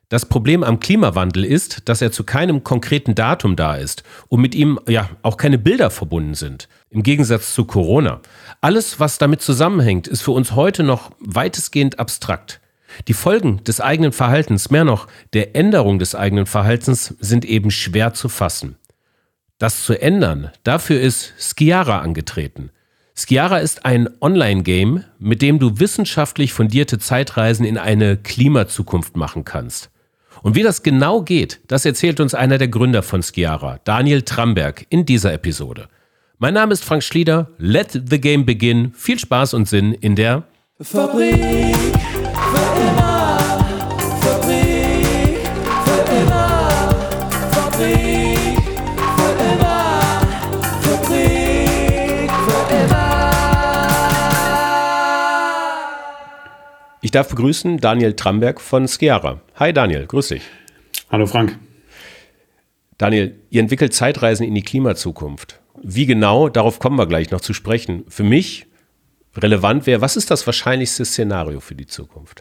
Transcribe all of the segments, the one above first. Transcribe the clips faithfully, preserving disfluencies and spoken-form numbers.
Das Problem am Klimawandel ist, dass er zu keinem konkreten Datum da ist und mit ihm ja auch keine Bilder verbunden sind. Im Gegensatz zu Corona. Alles, was damit zusammenhängt, ist für uns heute noch weitestgehend abstrakt. Die Folgen des eigenen Verhaltens, mehr noch der Änderung des eigenen Verhaltens, sind eben schwer zu fassen. Das zu ändern, dafür ist Skiara angetreten. Skiara ist ein Online-Game, mit dem du wissenschaftlich fundierte Zeitreisen in eine Klimazukunft machen kannst. Und wie das genau geht, das erzählt uns einer der Gründer von Skiara, Daniel Tramberg, in dieser Episode. Mein Name ist Frank Schlieder, let the game begin. Viel Spaß und Sinn in der Fabrik für immer, Fabrik für immer, Fabrik für immer, Fabrik für immer. Ich darf begrüßen Daniel Tramberg von Skiara. Hi Daniel, grüß dich. Hallo Frank. Daniel, ihr entwickelt Zeitreisen in die Klimazukunft. Wie genau, darauf kommen wir gleich noch zu sprechen. Für mich relevant wäre, was ist das wahrscheinlichste Szenario für die Zukunft?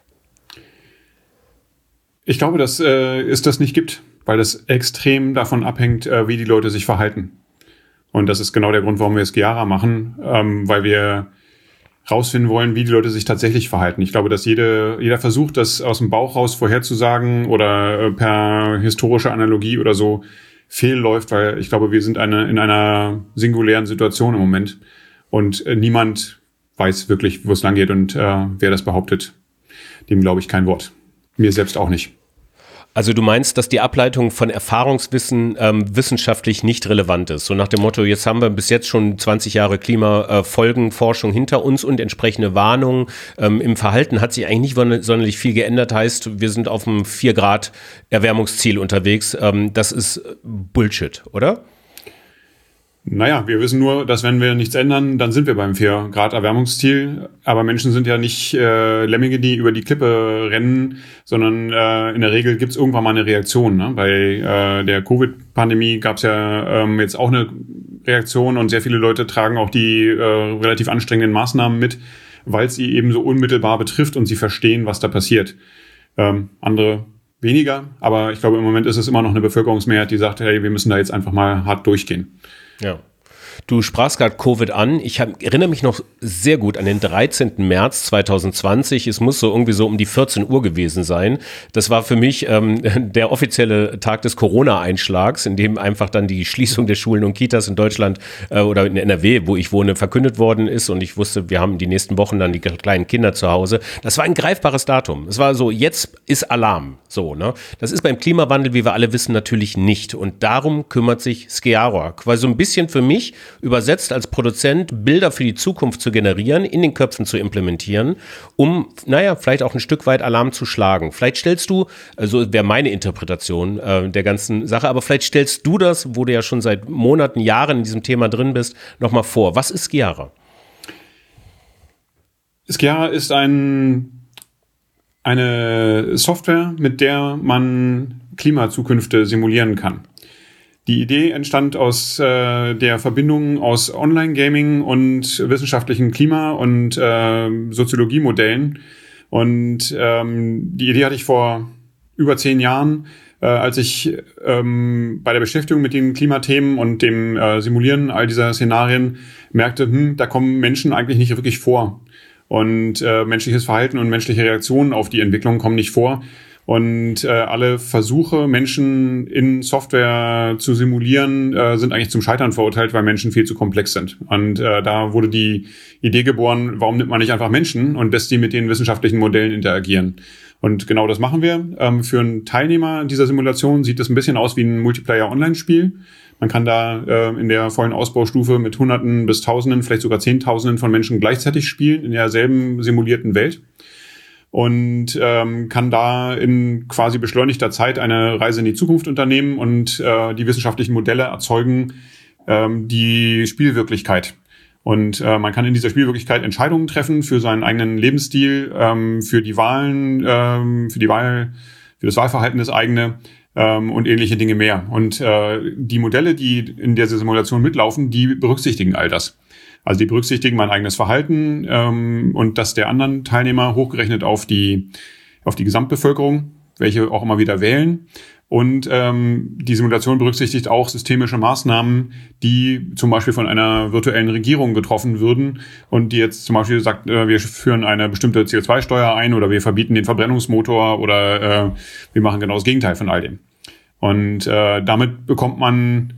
Ich glaube, dass äh, es das nicht gibt, weil das extrem davon abhängt, äh, wie die Leute sich verhalten. Und das ist genau der Grund, warum wir Skiara machen, ähm, weil wir rausfinden wollen, wie die Leute sich tatsächlich verhalten. Ich glaube, dass jede, jeder versucht, das aus dem Bauch raus vorherzusagen oder äh, per historische Analogie oder so fehlläuft, weil ich glaube, wir sind eine, in einer singulären Situation im Moment und äh, niemand weiß wirklich, wo es lang geht und äh, wer das behauptet, dem glaube ich kein Wort. Mir selbst auch nicht. Also du meinst, dass die Ableitung von Erfahrungswissen ähm, wissenschaftlich nicht relevant ist. So nach dem Motto, jetzt haben wir bis jetzt schon zwanzig Jahre Klimafolgenforschung hinter uns und entsprechende Warnungen. Ähm, Im Verhalten hat sich eigentlich nicht sonderlich viel geändert. Heißt, wir sind auf einem vier Grad Erwärmungsziel unterwegs. Ähm, das ist Bullshit, oder? Naja, wir wissen nur, dass wenn wir nichts ändern, dann sind wir beim vier Grad Erwärmungsziel. Aber Menschen sind ja nicht äh, Lemminge, die über die Klippe rennen, sondern äh, in der Regel gibt's irgendwann mal eine Reaktion. Ne? Bei äh, der Covid-Pandemie gab's ja ähm, jetzt auch eine Reaktion und sehr viele Leute tragen auch die äh, relativ anstrengenden Maßnahmen mit, weil es sie eben so unmittelbar betrifft und sie verstehen, was da passiert. Ähm, andere weniger, aber ich glaube, im Moment ist es immer noch eine Bevölkerungsmehrheit, die sagt, hey, wir müssen da jetzt einfach mal hart durchgehen. Ja. Du sprachst gerade Covid an. Ich hab, erinnere mich noch sehr gut an den dreizehnten März zweitausendzwanzig. Es muss so irgendwie so um die vierzehn Uhr gewesen sein. Das war für mich ähm, der offizielle Tag des Corona-Einschlags, in dem einfach dann die Schließung der Schulen und Kitas in Deutschland äh, oder in N R W, wo ich wohne, verkündet worden ist. Und ich wusste, wir haben die nächsten Wochen dann die kleinen Kinder zu Hause. Das war ein greifbares Datum. Es war so, jetzt ist Alarm. So, ne? Das ist beim Klimawandel, wie wir alle wissen, natürlich nicht. Und darum kümmert sich Skiara. Quasi so ein bisschen für mich übersetzt als Produzent, Bilder für die Zukunft zu generieren, in den Köpfen zu implementieren, um, naja, vielleicht auch ein Stück weit Alarm zu schlagen. Vielleicht stellst du, also wäre meine Interpretation äh, der ganzen Sache, aber vielleicht stellst du das, wo du ja schon seit Monaten, Jahren in diesem Thema drin bist, nochmal vor. Was ist Skiara? Skiara ist ein, eine Software, mit der man Klimazukünfte simulieren kann. Die Idee entstand aus äh, der Verbindung aus Online-Gaming und wissenschaftlichen Klima- und äh, Soziologiemodellen. Und ähm, die Idee hatte ich vor über zehn Jahren, äh, als ich ähm, bei der Beschäftigung mit den Klimathemen und dem äh, Simulieren all dieser Szenarien merkte, hm, da kommen Menschen eigentlich nicht wirklich vor. Und äh, menschliches Verhalten und menschliche Reaktionen auf die Entwicklung kommen nicht vor. Und äh, alle Versuche, Menschen in Software zu simulieren, äh, sind eigentlich zum Scheitern verurteilt, weil Menschen viel zu komplex sind. Und äh, da wurde die Idee geboren, warum nimmt man nicht einfach Menschen und lässt die mit den wissenschaftlichen Modellen interagieren. Und genau das machen wir. Ähm, für einen Teilnehmer dieser Simulation sieht es ein bisschen aus wie ein Multiplayer-Online-Spiel. Man kann da äh, in der vollen Ausbaustufe mit Hunderten bis Tausenden, vielleicht sogar Zehntausenden von Menschen gleichzeitig spielen, in derselben simulierten Welt. Und ähm, kann da in quasi beschleunigter Zeit eine Reise in die Zukunft unternehmen und äh, die wissenschaftlichen Modelle erzeugen ähm, die Spielwirklichkeit. Und äh, man kann in dieser Spielwirklichkeit Entscheidungen treffen für seinen eigenen Lebensstil, ähm, für die Wahlen, ähm, für die Wahl, für das Wahlverhalten des eigene ähm, und ähnliche Dinge mehr. Und äh, die Modelle, die in dieser Simulation mitlaufen, die berücksichtigen all das. Also die berücksichtigen mein eigenes Verhalten ähm, und das der anderen Teilnehmer hochgerechnet auf die auf die Gesamtbevölkerung. welche auch immer wieder wählen. Und ähm, die Simulation berücksichtigt auch systemische Maßnahmen, die zum Beispiel von einer virtuellen Regierung getroffen würden und die jetzt zum Beispiel sagt, äh, wir führen eine bestimmte C O zwei Steuer ein oder wir verbieten den Verbrennungsmotor oder äh, wir machen genau das Gegenteil von all dem. Und äh, damit bekommt man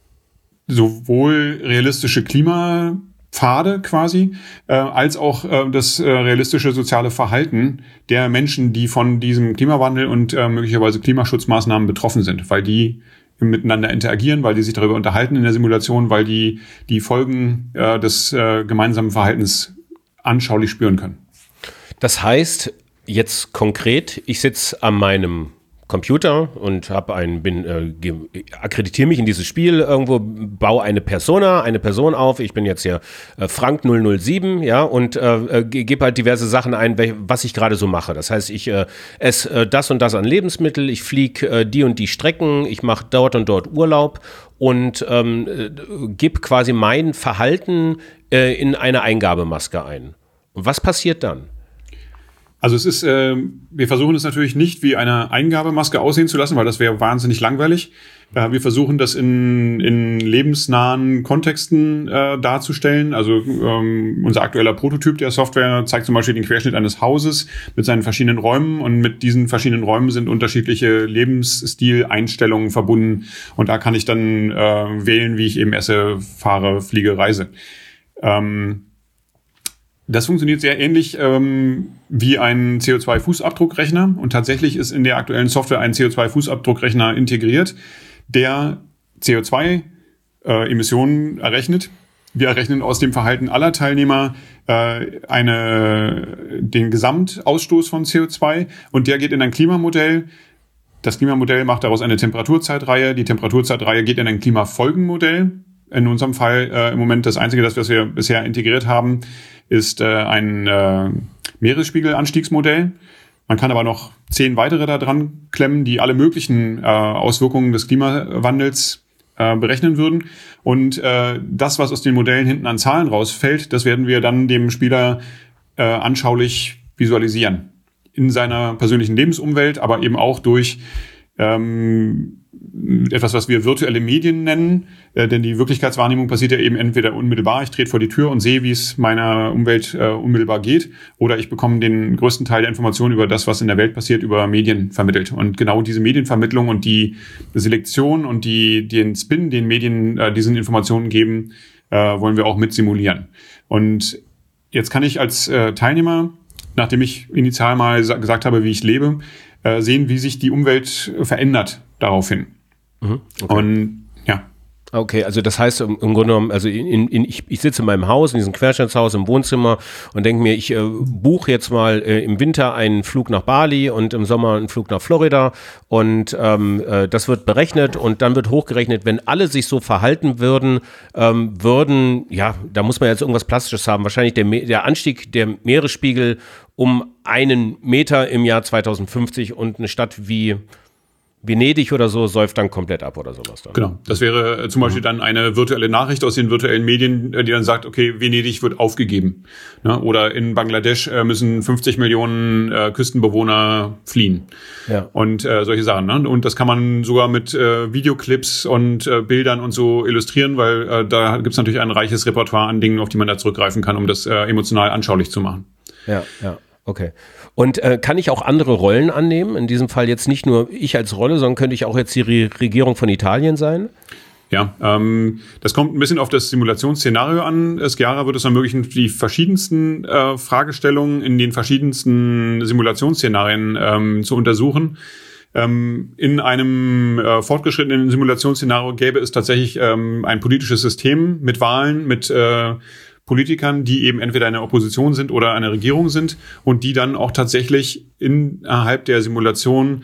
sowohl realistische Klimapfade quasi, äh, als auch äh, das äh, realistische soziale Verhalten der Menschen, die von diesem Klimawandel und äh, möglicherweise Klimaschutzmaßnahmen betroffen sind, weil die miteinander interagieren, weil die sich darüber unterhalten in der Simulation, weil die die Folgen äh, des äh, gemeinsamen Verhaltens anschaulich spüren können. Das heißt, jetzt konkret, ich sitze an meinem Computer und habe einen, bin, äh, akkreditiere mich in dieses Spiel irgendwo, baue eine Persona, eine Person auf. Ich bin jetzt hier äh, Frank null null sieben, ja, und äh, gebe halt diverse Sachen ein, welch, was ich gerade so mache. Das heißt, ich äh, esse äh, das und das an Lebensmittel, ich fliege äh, die und die Strecken, ich mache dort und dort Urlaub und ähm, äh, gebe quasi mein Verhalten äh, in eine Eingabemaske ein. Und was passiert dann? Also es ist, äh, wir versuchen es natürlich nicht wie eine Eingabemaske aussehen zu lassen, weil das wäre wahnsinnig langweilig. Äh, wir versuchen das in, in lebensnahen Kontexten äh, darzustellen. Also ähm, unser aktueller Prototyp der Software zeigt zum Beispiel den Querschnitt eines Hauses mit seinen verschiedenen Räumen und mit diesen verschiedenen Räumen sind unterschiedliche Lebensstileinstellungen verbunden und da kann ich dann äh, wählen, wie ich eben esse, fahre, fliege, reise. Ähm, Das funktioniert sehr ähnlich ähm, wie ein C O zwei Fußabdruckrechner und tatsächlich ist in der aktuellen Software ein C O zwei Fußabdruckrechner integriert, der C O zwei Emissionen errechnet. Wir errechnen aus dem Verhalten aller Teilnehmer äh, eine, den Gesamtausstoß von C O zwei und der geht in ein Klimamodell. Das Klimamodell macht daraus eine Temperaturzeitreihe. Die Temperaturzeitreihe geht in ein Klimafolgenmodell. In unserem Fall äh, im Moment das Einzige, das wir bisher integriert haben, ist äh, ein äh, Meeresspiegelanstiegsmodell. Man kann aber noch zehn weitere da dran klemmen, die alle möglichen äh, Auswirkungen des Klimawandels äh, berechnen würden. Und äh, das, was aus den Modellen hinten an Zahlen rausfällt, das werden wir dann dem Spieler äh, anschaulich visualisieren. In seiner persönlichen Lebensumwelt, aber eben auch durch ähm, etwas, was wir virtuelle Medien nennen, äh, denn die Wirklichkeitswahrnehmung passiert ja eben entweder unmittelbar, ich trete vor die Tür und sehe, wie es meiner Umwelt äh, unmittelbar geht, oder ich bekomme den größten Teil der Informationen über das, was in der Welt passiert, über Medien vermittelt. Und genau diese Medienvermittlung und die Selektion und die, den Spin, den Medien äh, diesen Informationen geben, äh, wollen wir auch mit simulieren. Und jetzt kann ich als äh, Teilnehmer, nachdem ich initial mal sa- gesagt habe, wie ich lebe, äh, sehen, wie sich die Umwelt verändert daraufhin. Mhm, okay. Und ja. Okay, also das heißt im, im Grunde genommen, also in, in, ich, ich sitze in meinem Haus, in diesem Querschnittshaus im Wohnzimmer und denke mir, ich äh, buche jetzt mal äh, im Winter einen Flug nach Bali und im Sommer einen Flug nach Florida und ähm, äh, das wird berechnet und dann wird hochgerechnet, wenn alle sich so verhalten würden, ähm, würden, ja, da muss man jetzt irgendwas Plastisches haben, wahrscheinlich der, der Anstieg der Meeresspiegel um einen Meter im Jahr zweitausendfünfzig und eine Stadt wie Venedig oder so säuft dann komplett ab oder sowas. Dann. Genau, das wäre zum Beispiel dann eine virtuelle Nachricht aus den virtuellen Medien, die dann sagt, okay, Venedig wird aufgegeben. Ja, oder in Bangladesch müssen fünfzig Millionen äh, Küstenbewohner fliehen. Ja. Und äh, solche Sachen. Ne? Und das kann man sogar mit äh, Videoclips und äh, Bildern und so illustrieren, weil äh, da gibt es natürlich ein reiches Repertoire an Dingen, auf die man da zurückgreifen kann, um das äh, emotional anschaulich zu machen. Ja, ja. Okay. Und äh, kann ich auch andere Rollen annehmen? In diesem Fall jetzt nicht nur ich als Rolle, sondern könnte ich auch jetzt die Re- Regierung von Italien sein? Ja, ähm, das kommt ein bisschen auf das Simulationsszenario an. Skiara wird es ermöglichen, die verschiedensten äh, Fragestellungen in den verschiedensten Simulationsszenarien ähm, zu untersuchen. Ähm, in einem äh, fortgeschrittenen Simulationsszenario gäbe es tatsächlich ähm, ein politisches System mit Wahlen, mit äh, Politikern, die eben entweder eine Opposition sind oder eine Regierung sind und die dann auch tatsächlich innerhalb der Simulation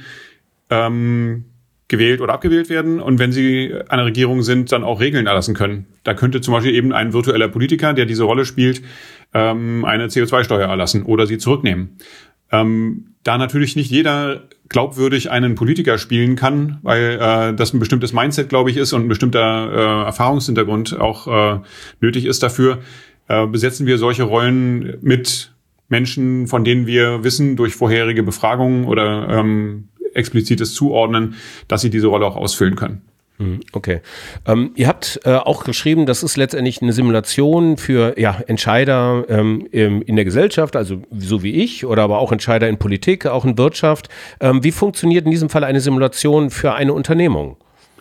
ähm, gewählt oder abgewählt werden und wenn sie eine Regierung sind, dann auch Regeln erlassen können. Da könnte zum Beispiel eben ein virtueller Politiker, der diese Rolle spielt, ähm, eine C O zwei Steuer erlassen oder sie zurücknehmen. Ähm, da natürlich nicht jeder glaubwürdig einen Politiker spielen kann, weil äh, das ein bestimmtes Mindset, glaube ich, ist und ein bestimmter äh, Erfahrungshintergrund auch äh, nötig ist dafür, äh, besetzen wir solche Rollen mit Menschen, von denen wir wissen durch vorherige Befragungen oder ähm, explizites Zuordnen, dass sie diese Rolle auch ausfüllen können. Okay. Ähm, ihr habt äh, auch geschrieben, das ist letztendlich eine Simulation für ja, Entscheider ähm, in der Gesellschaft, also so wie ich, oder aber auch Entscheider in Politik, auch in Wirtschaft. Ähm, wie funktioniert in diesem Fall eine Simulation für eine Unternehmung?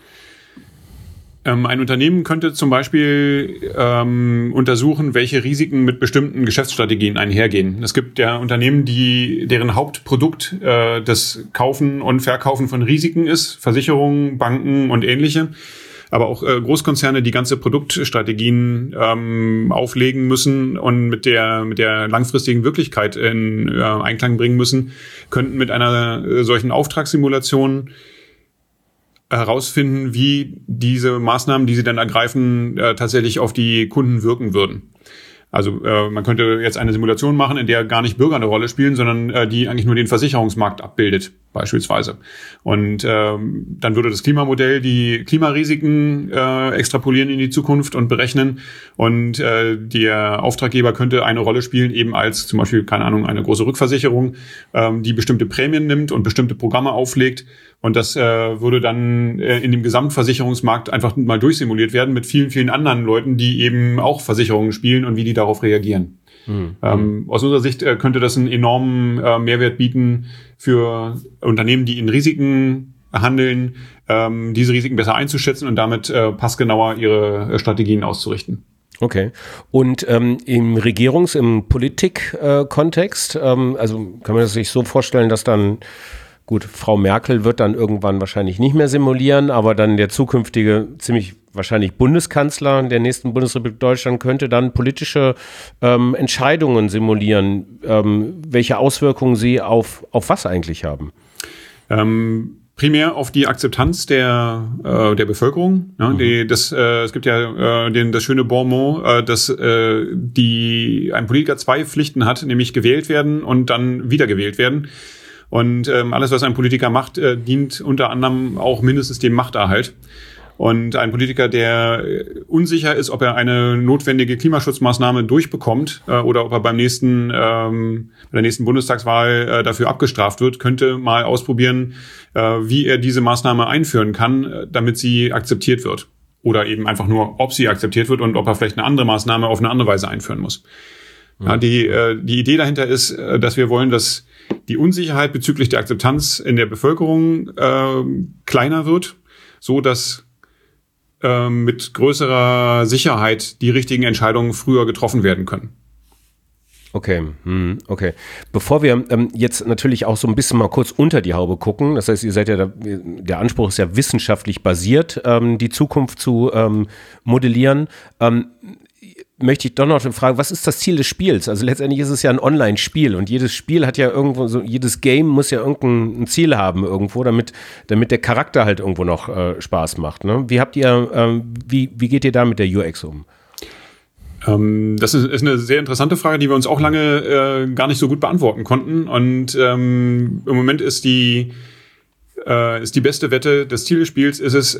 Ähm, ein Unternehmen könnte zum Beispiel ähm, untersuchen, welche Risiken mit bestimmten Geschäftsstrategien einhergehen. Es gibt ja Unternehmen, die deren Hauptprodukt äh, das Kaufen und Verkaufen von Risiken ist, Versicherungen, Banken und ähnliche. Aber auch äh, Großkonzerne, die ganze Produktstrategien ähm, auflegen müssen und mit der mit der langfristigen Wirklichkeit in äh, Einklang bringen müssen, könnten mit einer äh, solchen Auftragssimulation herausfinden, wie diese Maßnahmen, die sie dann ergreifen, äh, tatsächlich auf die Kunden wirken würden. Also äh, man könnte jetzt eine Simulation machen, in der gar nicht Bürger eine Rolle spielen, sondern äh, die eigentlich nur den Versicherungsmarkt abbildet, beispielsweise. Und äh, dann würde das Klimamodell die Klimarisiken äh, extrapolieren in die Zukunft und berechnen. Und äh, der Auftraggeber könnte eine Rolle spielen, eben als zum Beispiel, keine Ahnung, eine große Rückversicherung, ähm, die bestimmte Prämien nimmt und bestimmte Programme auflegt. Und das äh, würde dann äh, in dem Gesamtversicherungsmarkt einfach mal durchsimuliert werden mit vielen, vielen anderen Leuten, die eben auch Versicherungen spielen und wie die darauf reagieren. Mhm. Ähm, aus unserer Sicht äh, könnte das einen enormen äh, Mehrwert bieten für Unternehmen, die in Risiken handeln, ähm, diese Risiken besser einzuschätzen und damit äh, passgenauer ihre äh, Strategien auszurichten. Okay. Und ähm, im Regierungs-, im Politik-Kontext, äh, ähm, also kann man das sich so vorstellen, dass dann gut, Frau Merkel wird dann irgendwann wahrscheinlich nicht mehr simulieren, aber dann der zukünftige, ziemlich wahrscheinlich Bundeskanzler der nächsten Bundesrepublik Deutschland könnte dann politische ähm, Entscheidungen simulieren, ähm, welche Auswirkungen sie auf, auf was eigentlich haben? Ähm Primär auf die Akzeptanz der äh, der Bevölkerung. Ja, mhm. die, das, äh, es gibt ja äh, den, das schöne Bonmot, äh, dass äh, die ein Politiker zwei Pflichten hat, nämlich gewählt werden und dann wiedergewählt werden. Und ähm, alles, was ein Politiker macht, äh, dient unter anderem auch mindestens dem Machterhalt. Und ein Politiker, der unsicher ist, ob er eine notwendige Klimaschutzmaßnahme durchbekommt äh, oder ob er beim nächsten, ähm, bei der nächsten Bundestagswahl äh, dafür abgestraft wird, könnte mal ausprobieren, äh, wie er diese Maßnahme einführen kann, äh, damit sie akzeptiert wird. Oder eben einfach nur, ob sie akzeptiert wird und ob er vielleicht eine andere Maßnahme auf eine andere Weise einführen muss. Mhm. Ja, die, äh, die Idee dahinter ist, äh, dass wir wollen, dass die Unsicherheit bezüglich der Akzeptanz in der Bevölkerung äh, kleiner wird, so dass mit größerer Sicherheit die richtigen Entscheidungen früher getroffen werden können. Okay, okay. Bevor wir ähm, jetzt natürlich auch so ein bisschen mal kurz unter die Haube gucken, das heißt, ihr seid ja, da, der Anspruch ist ja wissenschaftlich basiert, ähm, die Zukunft zu ähm, modellieren, ähm, möchte ich doch noch fragen, was ist das Ziel des Spiels? Also letztendlich ist es ja ein Online-Spiel und jedes Spiel hat ja irgendwo, so jedes Game muss ja irgendein Ziel haben irgendwo, damit, damit der Charakter halt irgendwo noch äh, Spaß macht. Ne? Wie habt ihr, ähm, wie, wie geht ihr da mit der U X um? Ähm, das ist, ist eine sehr interessante Frage, die wir uns auch lange äh, gar nicht so gut beantworten konnten. Und ähm, im Moment ist die, äh, ist die beste Wette, das Ziel des Spiels ist es,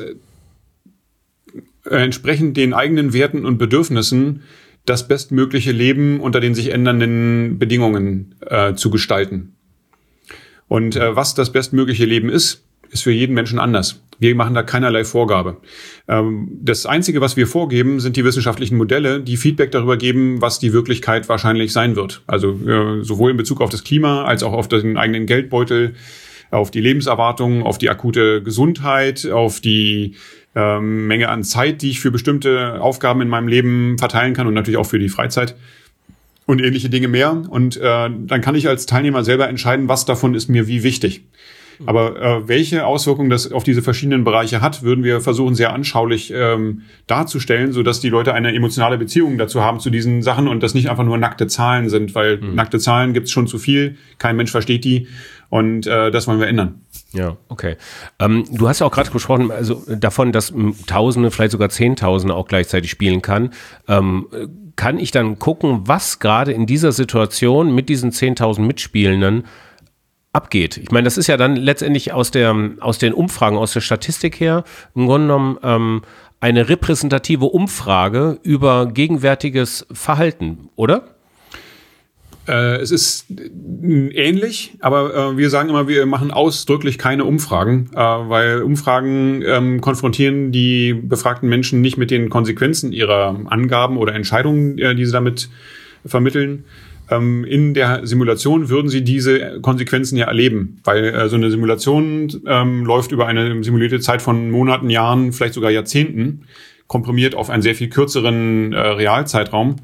entsprechend den eigenen Werten und Bedürfnissen das bestmögliche Leben unter den sich ändernden Bedingungen äh, zu gestalten. Und äh, was das bestmögliche Leben ist, ist für jeden Menschen anders. Wir machen da keinerlei Vorgabe. Ähm, das Einzige, was wir vorgeben, sind die wissenschaftlichen Modelle, die Feedback darüber geben, was die Wirklichkeit wahrscheinlich sein wird. Also äh, sowohl in Bezug auf das Klima als auch auf den eigenen Geldbeutel, auf die Lebenserwartung, auf die akute Gesundheit, auf die Ähm, Menge an Zeit, die ich für bestimmte Aufgaben in meinem Leben verteilen kann und natürlich auch für die Freizeit und ähnliche Dinge mehr. Und äh, dann kann ich als Teilnehmer selber entscheiden, was davon ist mir wie wichtig. Aber äh, welche Auswirkungen das auf diese verschiedenen Bereiche hat, würden wir versuchen, sehr anschaulich ähm, darzustellen, sodass die Leute eine emotionale Beziehung dazu haben zu diesen Sachen und das nicht einfach nur nackte Zahlen sind, weil mhm. nackte Zahlen gibt's schon zu viel, kein Mensch versteht die und äh, das wollen wir ändern. Ja, okay. Ähm, du hast ja auch gerade gesprochen, also davon, dass Tausende, vielleicht sogar Zehntausende auch gleichzeitig spielen kann. Ähm, kann ich dann gucken, was gerade in dieser Situation mit diesen zehntausend Mitspielenden abgeht? Ich meine, das ist ja dann letztendlich aus der, aus den Umfragen, aus der Statistik her, im Grunde genommen ähm, eine repräsentative Umfrage über gegenwärtiges Verhalten, oder? Äh, es ist ähnlich, aber äh, wir sagen immer, wir machen ausdrücklich keine Umfragen, äh, weil Umfragen ähm, konfrontieren die befragten Menschen nicht mit den Konsequenzen ihrer Angaben oder Entscheidungen, äh, die sie damit vermitteln. Ähm, in der Simulation würden sie diese Konsequenzen ja erleben, weil äh, so eine Simulation ähm, läuft über eine simulierte Zeit von Monaten, Jahren, vielleicht sogar Jahrzehnten, komprimiert auf einen sehr viel kürzeren äh, Realzeitraum.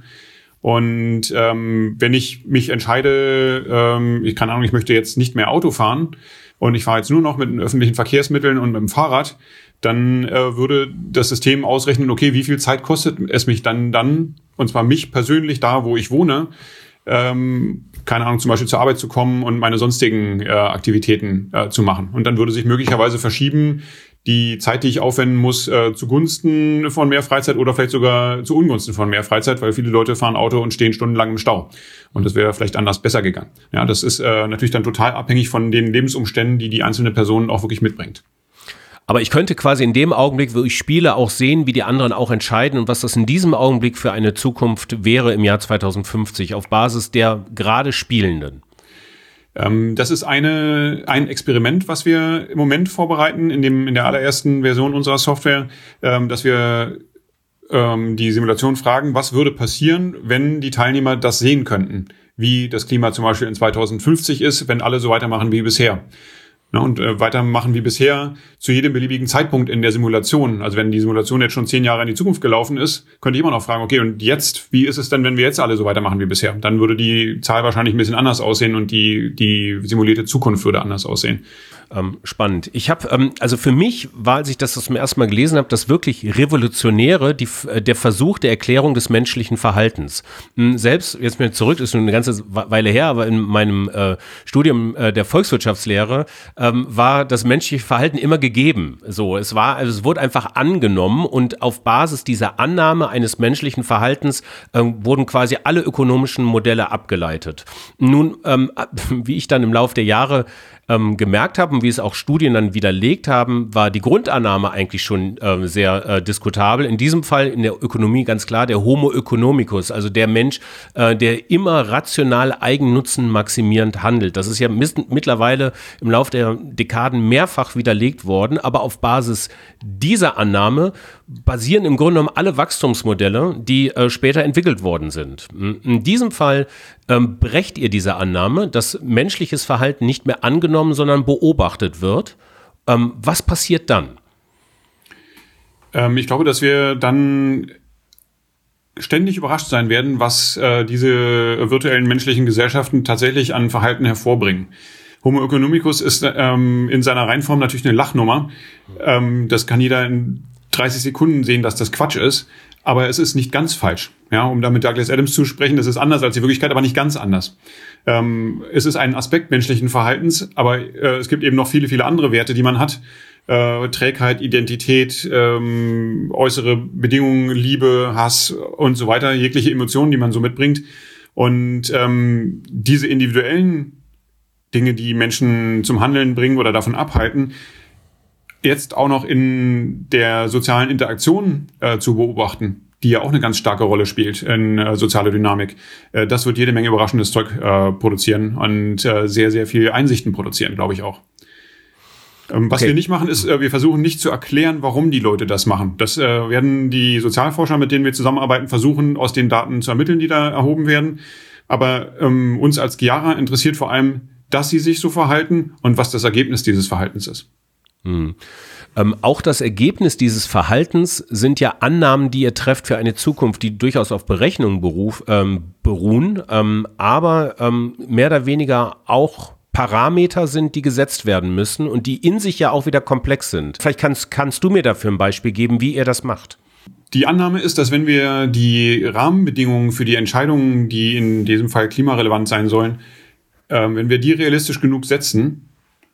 Und ähm, wenn ich mich entscheide, ähm, ich keine Ahnung, ich möchte jetzt nicht mehr Auto fahren und ich fahre jetzt nur noch mit den öffentlichen Verkehrsmitteln und mit dem Fahrrad, dann äh, würde das System ausrechnen, okay, wie viel Zeit kostet es mich dann, dann und zwar mich persönlich da, wo ich wohne, ähm, keine Ahnung, zum Beispiel zur Arbeit zu kommen und meine sonstigen äh, Aktivitäten äh, zu machen. Und dann würde sich möglicherweise verschieben, die Zeit, die ich aufwenden muss, äh, zugunsten von mehr Freizeit oder vielleicht sogar zu Ungunsten von mehr Freizeit, weil viele Leute fahren Auto und stehen stundenlang im Stau. Und das wäre vielleicht anders besser gegangen. Ja, das ist äh, natürlich dann total abhängig von den Lebensumständen, die die einzelne Person auch wirklich mitbringt. Aber ich könnte quasi in dem Augenblick, wo ich spiele, auch sehen, wie die anderen auch entscheiden und was das in diesem Augenblick für eine Zukunft wäre im Jahr zweitausendfünfzig auf Basis der gerade Spielenden. Ähm, das ist eine, ein Experiment, was wir im Moment vorbereiten, in dem, in der allerersten Version unserer Software, ähm, dass wir ähm, die Simulation fragen, was würde passieren, wenn die Teilnehmer das sehen könnten, wie das Klima zum Beispiel in zweitausendfünfzig ist, wenn alle so weitermachen wie bisher. Ja, und äh, weitermachen wie bisher zu jedem beliebigen Zeitpunkt in der Simulation. Also wenn die Simulation jetzt schon zehn Jahre in die Zukunft gelaufen ist, könnte ich immer noch fragen, okay, und jetzt, wie ist es denn, wenn wir jetzt alle so weitermachen wie bisher? Dann würde die Zahl wahrscheinlich ein bisschen anders aussehen und die die simulierte Zukunft würde anders aussehen. Ähm, spannend. Ich habe, ähm, also für mich war, als ich das zum ersten Mal gelesen habe, das wirklich Revolutionäre, die, der Versuch der Erklärung des menschlichen Verhaltens. Selbst, jetzt mir zurück, ist schon eine ganze Weile her, aber in meinem äh, Studium äh, der Volkswirtschaftslehre ähm, war das menschliche Verhalten immer gegeben. So, es war, also es wurde einfach angenommen und auf Basis dieser Annahme eines menschlichen Verhaltens ähm, wurden quasi alle ökonomischen Modelle abgeleitet. Nun, ähm, wie ich dann im Laufe der Jahre ähm, gemerkt habe und wie es auch Studien dann widerlegt haben, war die Grundannahme eigentlich schon äh, sehr äh, diskutabel. In diesem Fall in der Ökonomie ganz klar der Homo economicus, also der Mensch, äh, der immer rational Eigennutzen maximierend handelt. Das ist ja mis- mittlerweile im Laufe der Dekaden mehrfach widerlegt worden, aber auf Basis dieser Annahme basieren im Grunde genommen alle Wachstumsmodelle, die äh, später entwickelt worden sind. In diesem Fall ähm, brecht ihr diese Annahme, dass menschliches Verhalten nicht mehr angenommen, sondern beobachtet wird. Ähm, was passiert dann? Ähm, ich glaube, dass wir dann ständig überrascht sein werden, was äh, diese virtuellen menschlichen Gesellschaften tatsächlich an Verhalten hervorbringen. Homo economicus ist ähm, in seiner Reinform natürlich eine Lachnummer. Ähm, das kann jeder in dreißig Sekunden sehen, dass das Quatsch ist, aber es ist nicht ganz falsch. Ja, um da mit Douglas Adams zu sprechen, das ist anders als die Wirklichkeit, aber nicht ganz anders. Ähm, es ist ein Aspekt menschlichen Verhaltens, aber äh, es gibt eben noch viele, viele andere Werte, die man hat. Äh, Trägheit, Identität, ähm, äußere Bedingungen, Liebe, Hass und so weiter, jegliche Emotionen, die man so mitbringt. Und ähm, diese individuellen Dinge, die Menschen zum Handeln bringen oder davon abhalten, jetzt auch noch in der sozialen Interaktion äh, zu beobachten, die ja auch eine ganz starke Rolle spielt in äh, soziale Dynamik. Äh, das wird jede Menge überraschendes Zeug äh, produzieren und äh, sehr, sehr viel Einsichten produzieren, glaube ich auch. Ähm, was okay. wir nicht machen, ist, äh, wir versuchen nicht zu erklären, warum die Leute das machen. Das äh, werden die Sozialforscher, mit denen wir zusammenarbeiten, versuchen, aus den Daten zu ermitteln, die da erhoben werden. Aber ähm, uns als Giara interessiert vor allem, dass sie sich so verhalten und was das Ergebnis dieses Verhaltens ist. Hm. Ähm, auch das Ergebnis dieses Verhaltens sind ja Annahmen, die ihr trefft für eine Zukunft, die durchaus auf Berechnungen beruf, ähm, beruhen, ähm, aber ähm, mehr oder weniger auch Parameter sind, die gesetzt werden müssen und die in sich ja auch wieder komplex sind. Vielleicht kannst, kannst du mir dafür ein Beispiel geben, wie ihr das macht. Die Annahme ist, dass wenn wir die Rahmenbedingungen für die Entscheidungen, die in diesem Fall klimarelevant sein sollen, äh, wenn wir die realistisch genug setzen,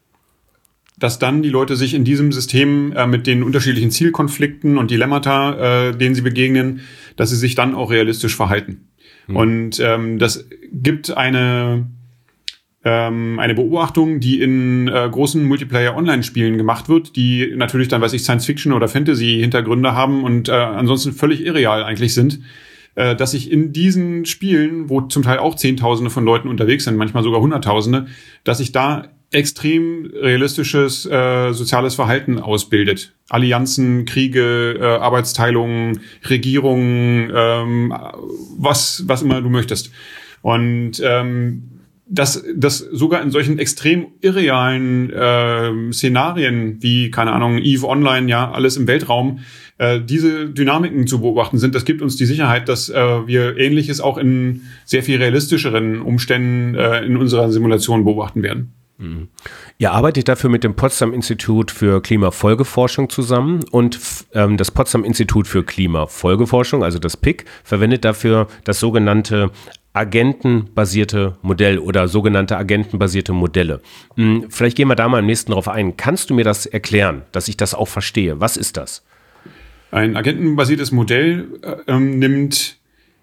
dass dann die Leute sich in diesem System äh, mit den unterschiedlichen Zielkonflikten und Dilemmata, äh, denen sie begegnen, dass sie sich dann auch realistisch verhalten. Mhm. Und ähm, das gibt eine ähm, eine Beobachtung, die in äh, großen Multiplayer-Online-Spielen gemacht wird, die natürlich dann, weiß ich, Science-Fiction oder Fantasy-Hintergründe haben und äh, ansonsten völlig irreal eigentlich sind. äh, dass ich in diesen Spielen, wo zum Teil auch Zehntausende von Leuten unterwegs sind, manchmal sogar Hunderttausende, dass ich da extrem realistisches äh, soziales Verhalten ausbildet. Allianzen, Kriege, äh, Arbeitsteilungen, Regierungen, ähm, was was immer du möchtest. Und ähm, dass das sogar in solchen extrem irrealen äh, Szenarien wie, keine Ahnung, EVE Online, ja, alles im Weltraum, äh, diese Dynamiken zu beobachten sind, das gibt uns die Sicherheit, dass äh, wir Ähnliches auch in sehr viel realistischeren Umständen äh, in unserer Simulation beobachten werden. Mhm. Ihr arbeitet dafür mit dem Potsdam Institut für Klimafolgeforschung zusammen und ähm, das Potsdam Institut für Klimafolgeforschung, also das P I C, verwendet dafür das sogenannte agentenbasierte Modell oder sogenannte agentenbasierte Modelle. Hm, vielleicht gehen wir da mal am nächsten drauf ein. Kannst du mir das erklären, dass ich das auch verstehe? Was ist das? Ein agentenbasiertes Modell äh, nimmt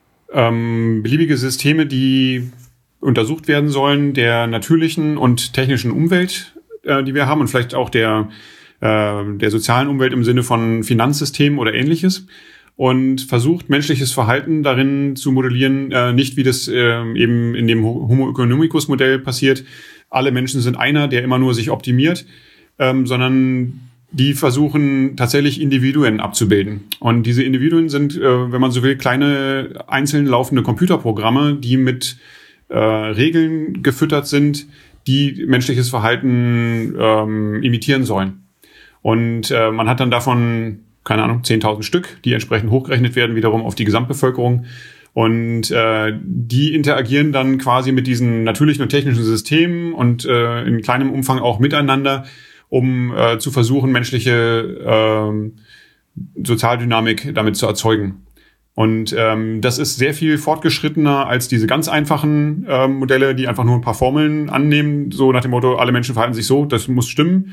ähm, beliebige Systeme, die untersucht werden sollen, der natürlichen und technischen Umwelt, äh, die wir haben und vielleicht auch der, äh, der sozialen Umwelt im Sinne von Finanzsystemen oder Ähnliches, und versucht, menschliches Verhalten darin zu modellieren, äh, nicht wie das äh, eben in dem Homo economicus-Modell passiert, alle Menschen sind einer, der immer nur sich optimiert, ähm, sondern die versuchen tatsächlich Individuen abzubilden. Und diese Individuen sind, äh, wenn man so will, kleine einzeln laufende Computerprogramme, die mit äh, Regeln gefüttert sind, die menschliches Verhalten ähm, imitieren sollen. Und äh, man hat dann davon, keine Ahnung, zehntausend Stück, die entsprechend hochgerechnet werden, wiederum auf die Gesamtbevölkerung. Und äh, die interagieren dann quasi mit diesen natürlichen und technischen Systemen und äh, in kleinem Umfang auch miteinander, um äh, zu versuchen, menschliche äh, Sozialdynamik damit zu erzeugen. Und ähm, das ist sehr viel fortgeschrittener als diese ganz einfachen äh, Modelle, die einfach nur ein paar Formeln annehmen, so nach dem Motto, alle Menschen verhalten sich so, das muss stimmen.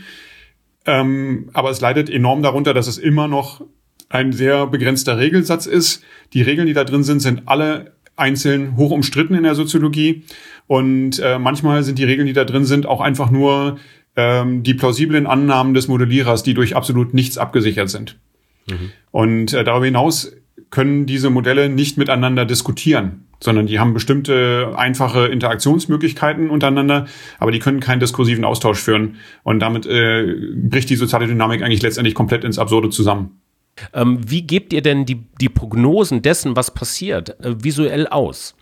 Ähm, aber es leidet enorm darunter, dass es immer noch ein sehr begrenzter Regelsatz ist. Die Regeln, die da drin sind, sind alle einzeln hoch umstritten in der Soziologie. Und äh, manchmal sind die Regeln, die da drin sind, auch einfach nur ähm, die plausiblen Annahmen des Modellierers, die durch absolut nichts abgesichert sind. Mhm. Und äh, darüber hinaus können diese Modelle nicht miteinander diskutieren, sondern die haben bestimmte einfache Interaktionsmöglichkeiten untereinander, aber die können keinen diskursiven Austausch führen. Und damit äh, bricht die soziale Dynamik eigentlich letztendlich komplett ins Absurde zusammen. Ähm, wie gebt ihr denn die, die Prognosen dessen, was passiert, äh, visuell aus?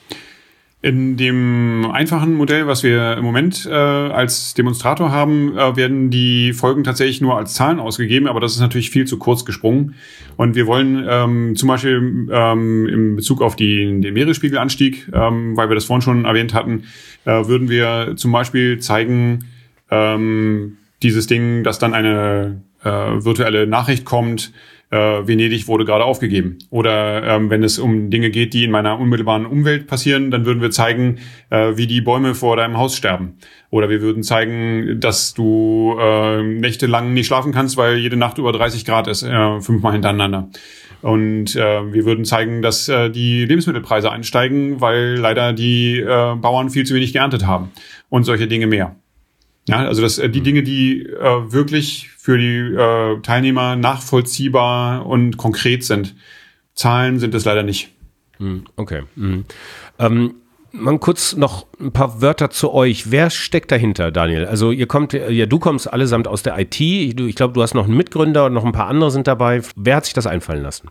In dem einfachen Modell, was wir im Moment äh, als Demonstrator haben, äh, werden die Folgen tatsächlich nur als Zahlen ausgegeben, aber das ist natürlich viel zu kurz gesprungen. Und wir wollen ähm, zum Beispiel ähm, in Bezug auf die, den Meeresspiegelanstieg, ähm, weil wir das vorhin schon erwähnt hatten, äh, würden wir zum Beispiel zeigen, ähm, dieses Ding, dass dann eine äh, virtuelle Nachricht kommt, äh, Venedig wurde gerade aufgegeben. Oder ähm, wenn es um Dinge geht, die in meiner unmittelbaren Umwelt passieren, dann würden wir zeigen, äh, wie die Bäume vor deinem Haus sterben. Oder wir würden zeigen, dass du äh, nächtelang nicht schlafen kannst, weil jede Nacht über dreißig Grad ist, äh, fünfmal hintereinander. Und äh, wir würden zeigen, dass äh, die Lebensmittelpreise einsteigen, weil leider die äh, Bauern viel zu wenig geerntet haben. Und solche Dinge mehr. Ja, also das, äh, die Dinge, die äh, wirklich für die äh, Teilnehmer nachvollziehbar und konkret sind. Zahlen sind es leider nicht. Okay. Mhm. Ähm, mal kurz noch ein paar Wörter zu euch. Wer steckt dahinter, Daniel? Also ihr kommt, ja, du kommst allesamt aus der I T. Ich, ich glaube, du hast noch einen Mitgründer und noch ein paar andere sind dabei. Wer hat sich das einfallen lassen?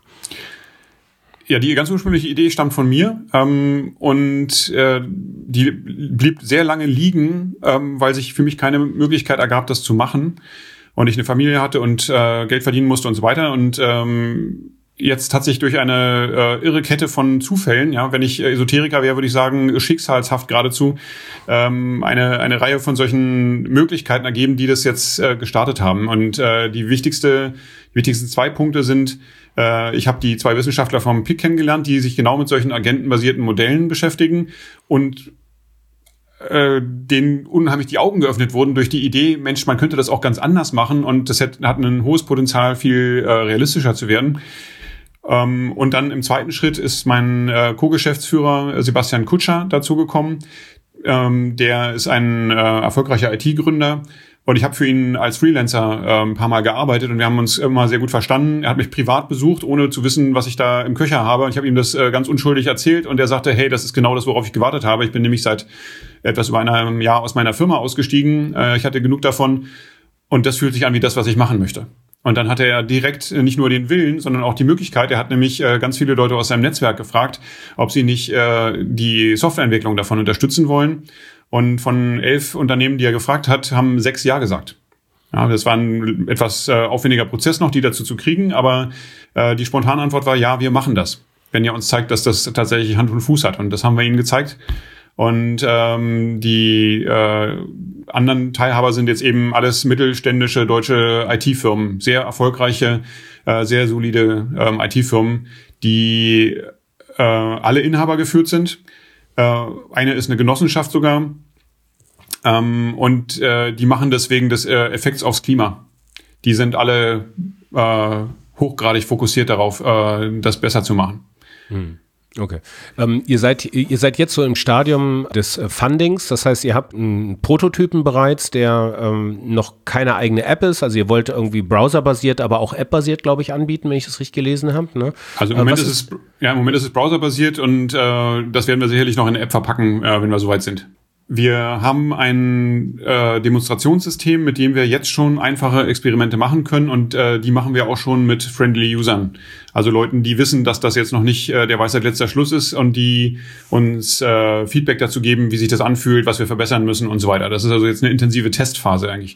Ja, die ganz ursprüngliche Idee stammt von mir ähm, und äh, die blieb sehr lange liegen, ähm, weil sich für mich keine Möglichkeit ergab, das zu machen und ich eine Familie hatte und äh, Geld verdienen musste und so weiter und ähm, jetzt hat sich durch eine äh, irre Kette von Zufällen, ja, wenn ich Esoteriker wäre, würde ich sagen, schicksalshaft geradezu, ähm, eine eine Reihe von solchen Möglichkeiten ergeben, die das jetzt äh, gestartet haben und äh, die wichtigste, die wichtigsten zwei Punkte sind: Ich habe die zwei Wissenschaftler vom P I C kennengelernt, die sich genau mit solchen agentenbasierten Modellen beschäftigen und äh, denen unheimlich die Augen geöffnet wurden durch die Idee, Mensch, man könnte das auch ganz anders machen und das hat, hat ein hohes Potenzial, viel äh, realistischer zu werden. Ähm, und dann im zweiten Schritt ist mein äh, Co-Geschäftsführer Sebastian Kutscher dazugekommen. Ähm, der ist ein äh, erfolgreicher I T-Gründer Und ich habe für ihn als Freelancer äh, ein paar Mal gearbeitet und wir haben uns immer sehr gut verstanden. Er hat mich privat besucht, ohne zu wissen, was ich da im Köcher habe. Und ich habe ihm das äh, ganz unschuldig erzählt und er sagte, hey, das ist genau das, worauf ich gewartet habe. Ich bin nämlich seit etwas über einem Jahr aus meiner Firma ausgestiegen. Äh, ich hatte genug davon und das fühlt sich an wie das, was ich machen möchte. Und dann hatte er direkt nicht nur den Willen, sondern auch die Möglichkeit. Er hat nämlich äh, ganz viele Leute aus seinem Netzwerk gefragt, ob sie nicht äh, die Softwareentwicklung davon unterstützen wollen. Und von elf Unternehmen, die er gefragt hat, haben sechs Ja gesagt. Ja, das war ein etwas äh, aufwendiger Prozess noch, die dazu zu kriegen. Aber äh, die spontane Antwort war, ja, wir machen das. Wenn ihr uns zeigt, dass das tatsächlich Hand und Fuß hat. Und das haben wir ihnen gezeigt. Und ähm, die äh, anderen Teilhaber sind jetzt eben alles mittelständische deutsche I T-Firmen. Sehr erfolgreiche, äh, sehr solide ähm, I T-Firmen, die äh, alle Inhaber geführt sind. Äh, eine ist eine Genossenschaft sogar. Ähm, und äh, die machen das wegen des äh, Effekts aufs Klima. Die sind alle äh, hochgradig fokussiert darauf, äh, das besser zu machen. Hm. Okay. Ähm, ihr seid ihr seid jetzt so im Stadium des äh, Fundings, das heißt, ihr habt einen Prototypen bereits, der ähm, noch keine eigene App ist, also ihr wollt irgendwie browserbasiert, aber auch App-basiert, glaube ich, anbieten, wenn ich das richtig gelesen habe. Ne? Also im Moment äh, ist es ja im Moment ist es browserbasiert und äh, das werden wir sicherlich noch in eine App verpacken, äh, wenn wir soweit sind. Wir haben ein äh, Demonstrationssystem, mit dem wir jetzt schon einfache Experimente machen können und äh, die machen wir auch schon mit friendly Usern. Also Leuten, die wissen, dass das jetzt noch nicht äh, der Weisheit letzter Schluss ist und die uns äh, Feedback dazu geben, wie sich das anfühlt, was wir verbessern müssen und so weiter. Das ist also jetzt eine intensive Testphase eigentlich.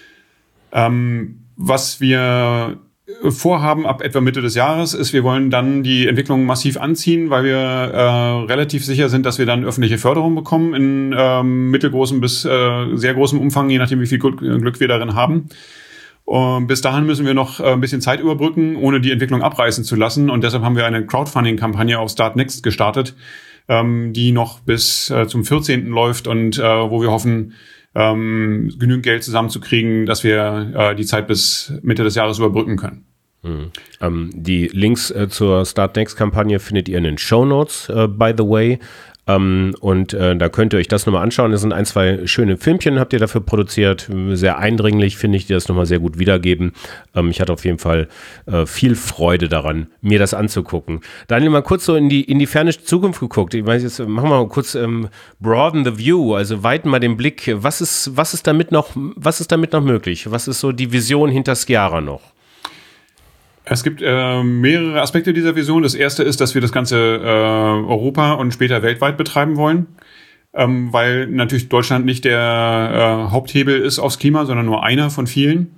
Ähm, was wir vorhaben ab etwa Mitte des Jahres ist, wir wollen dann die Entwicklung massiv anziehen, weil wir äh, relativ sicher sind, dass wir dann öffentliche Förderung bekommen in ähm, mittelgroßem bis äh, sehr großem Umfang, je nachdem, wie viel Glück, Glück wir darin haben. Und bis dahin müssen wir noch äh, ein bisschen Zeit überbrücken, ohne die Entwicklung abreißen zu lassen. Und deshalb haben wir eine Crowdfunding-Kampagne auf Start Next gestartet, ähm, die noch bis äh, zum vierzehnten läuft und äh, wo wir hoffen, ähm, genügend Geld zusammenzukriegen, dass wir äh, die Zeit bis Mitte des Jahres überbrücken können. Hm. Ähm, die Links äh, zur Start Next-Kampagne findet ihr in den Shownotes, äh, by the way. Ähm, und äh, da könnt ihr euch das nochmal anschauen. Das sind ein, zwei schöne Filmchen, habt ihr dafür produziert. Sehr eindringlich, finde ich, die das nochmal sehr gut wiedergeben. Ähm, ich hatte auf jeden Fall äh, viel Freude daran, mir das anzugucken. Daniel, mal kurz so in die, in die ferne Zukunft geguckt. Ich weiß jetzt, machen wir mal kurz ähm, broaden the view, also weiten mal den Blick. Was ist, was ist damit noch, was ist damit noch möglich? Was ist so die Vision hinter Skiara noch? Es gibt äh, mehrere Aspekte dieser Vision. Das erste ist, dass wir das Ganze äh, Europa und später weltweit betreiben wollen, ähm, weil natürlich Deutschland nicht der äh, Haupthebel ist aufs Klima, sondern nur einer von vielen.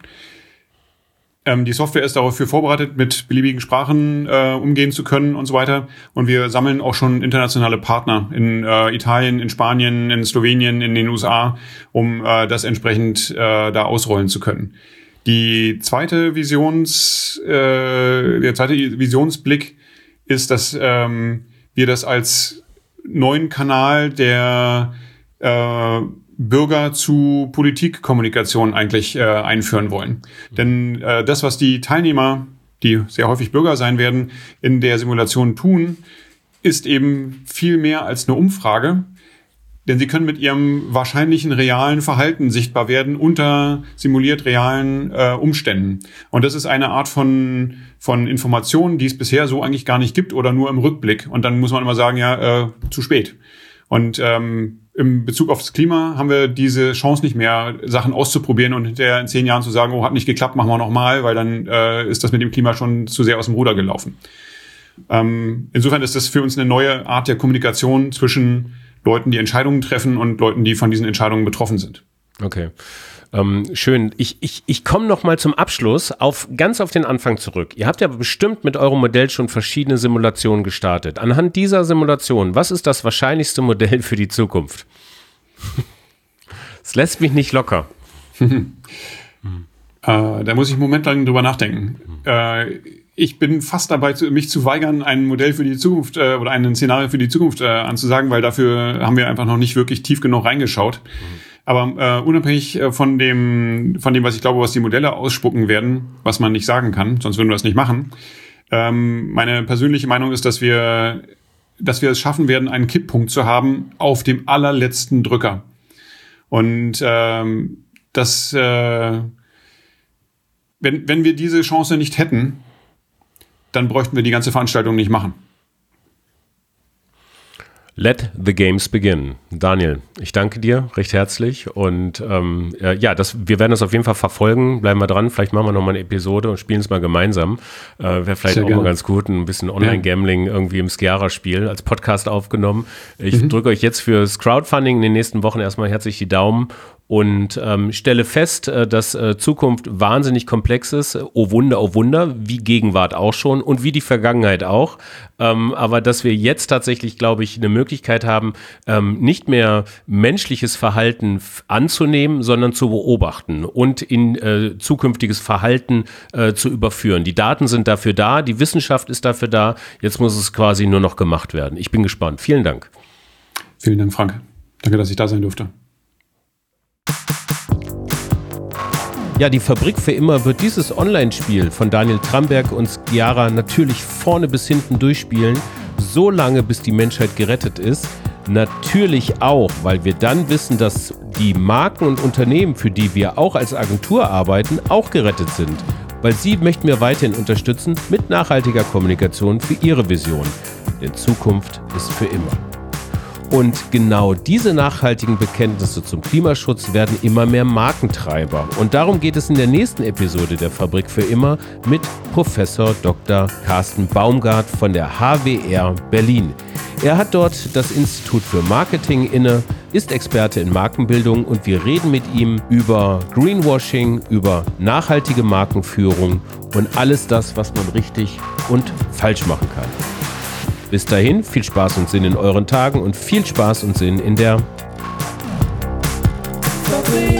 Ähm, die Software ist dafür vorbereitet, mit beliebigen Sprachen äh, umgehen zu können und so weiter. Und wir sammeln auch schon internationale Partner in äh, Italien, in Spanien, in Slowenien, in den U S A, um äh, das entsprechend äh, da ausrollen zu können. Die zweite Visions, äh, der zweite Visionsblick ist, dass ähm, wir das als neuen Kanal der äh, Bürger zu Politikkommunikation eigentlich äh, einführen wollen. Denn äh, das, was die Teilnehmer, die sehr häufig Bürger sein werden, in der Simulation tun, ist eben viel mehr als eine Umfrage. Denn sie können mit ihrem wahrscheinlichen realen Verhalten sichtbar werden unter simuliert realen äh, Umständen. Und das ist eine Art von von Informationen, die es bisher so eigentlich gar nicht gibt oder nur im Rückblick. Und dann muss man immer sagen, ja, äh, zu spät. Und ähm, im Bezug auf das Klima haben wir diese Chance nicht mehr, Sachen auszuprobieren und hinterher in zehn Jahren zu sagen, oh, hat nicht geklappt, machen wir nochmal, weil dann äh, ist das mit dem Klima schon zu sehr aus dem Ruder gelaufen. Ähm, insofern ist das für uns eine neue Art der Kommunikation zwischen Leuten, die Entscheidungen treffen und Leuten, die von diesen Entscheidungen betroffen sind. Okay, ähm, schön. Ich, ich, ich komme noch mal zum Abschluss auf ganz auf den Anfang zurück. Ihr habt ja bestimmt mit eurem Modell schon verschiedene Simulationen gestartet. Anhand dieser Simulation, was ist das wahrscheinlichste Modell für die Zukunft? Es lässt mich nicht locker. hm. äh, da muss ich einen Moment lang drüber nachdenken. Hm. Äh, Ich bin fast dabei, mich zu weigern, ein Modell für die Zukunft äh, oder ein Szenario für die Zukunft äh, anzusagen, weil dafür haben wir einfach noch nicht wirklich tief genug reingeschaut. Mhm. Aber äh, unabhängig äh, von dem, von dem, was ich glaube, was die Modelle ausspucken werden, was man nicht sagen kann, sonst würden wir das nicht machen. Ähm, meine persönliche Meinung ist, dass wir, dass wir es schaffen werden, einen Kipppunkt zu haben auf dem allerletzten Drücker. Und ähm, dass äh, wenn, wenn wir diese Chance nicht hätten, dann bräuchten wir die ganze Veranstaltung nicht machen. Let the games begin. Daniel, ich danke dir recht herzlich und ähm, äh, ja, das, wir werden das auf jeden Fall verfolgen, bleiben wir dran, vielleicht machen wir nochmal eine Episode und spielen es mal gemeinsam. Äh, Wäre vielleicht Sehr auch gerne. mal ganz gut, ein bisschen Online-Gambling ja. irgendwie im Skiara-Spiel als Podcast aufgenommen. Ich mhm. drücke euch jetzt fürs Crowdfunding in den nächsten Wochen erstmal herzlich die Daumen und ähm, stelle fest, äh, dass äh, Zukunft wahnsinnig komplex ist. Oh Wunder, oh Wunder, wie Gegenwart auch schon und wie die Vergangenheit auch. Ähm, aber dass wir jetzt tatsächlich, glaube ich, eine Möglichkeit haben, ähm, nicht mehr menschliches Verhalten f- anzunehmen, sondern zu beobachten und in äh, zukünftiges Verhalten äh, zu überführen. Die Daten sind dafür da, die Wissenschaft ist dafür da. Jetzt muss es quasi nur noch gemacht werden. Ich bin gespannt. Vielen Dank. Vielen Dank, Frank. Danke, dass ich da sein durfte. Ja, die Fabrik für immer wird dieses Online-Spiel von Daniel Tramberg und Skiara natürlich vorne bis hinten durchspielen, so lange bis die Menschheit gerettet ist. Natürlich auch, weil wir dann wissen, dass die Marken und Unternehmen, für die wir auch als Agentur arbeiten, auch gerettet sind. Weil sie möchten wir weiterhin unterstützen mit nachhaltiger Kommunikation für ihre Vision. Denn Zukunft ist für immer. Und genau diese nachhaltigen Bekenntnisse zum Klimaschutz werden immer mehr Markentreiber. Und darum geht es in der nächsten Episode der Fabrik für immer mit Professor Doktor Carsten Baumgart von der H W R Berlin. Er hat dort das Institut für Marketing inne, ist Experte in Markenbildung und wir reden mit ihm über Greenwashing, über nachhaltige Markenführung und alles das, was man richtig und falsch machen kann. Bis dahin, viel Spaß und Sinn in euren Tagen und viel Spaß und Sinn in der Fabrik.